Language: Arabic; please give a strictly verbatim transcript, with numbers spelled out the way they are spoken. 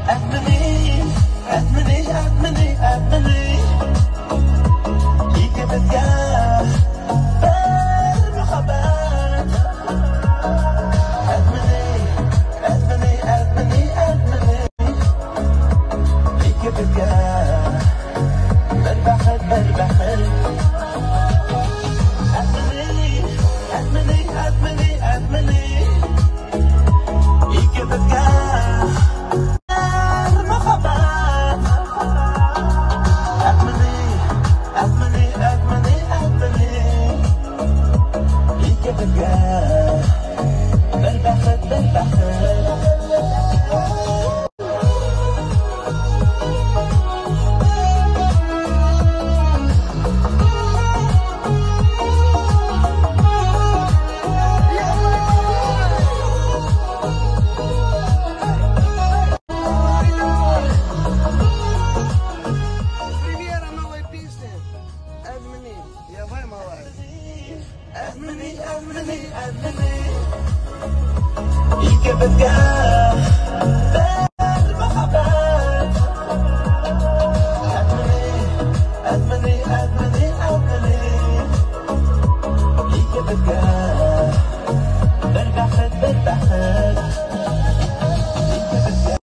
أدمني أدمني أدمني أدمني ليك بتجاه بالمخبات أدمني أدمني أدمني أدمني ليك بتجاه بالبحر بالبحر أدمني أدمني أدمني أدمني ليك بتجاه بالبحر بالبحر أدمني أدمني أدمني ليك بتجاه بالمحبات أدمني أدمني أدمني أدمني ليك بتجاه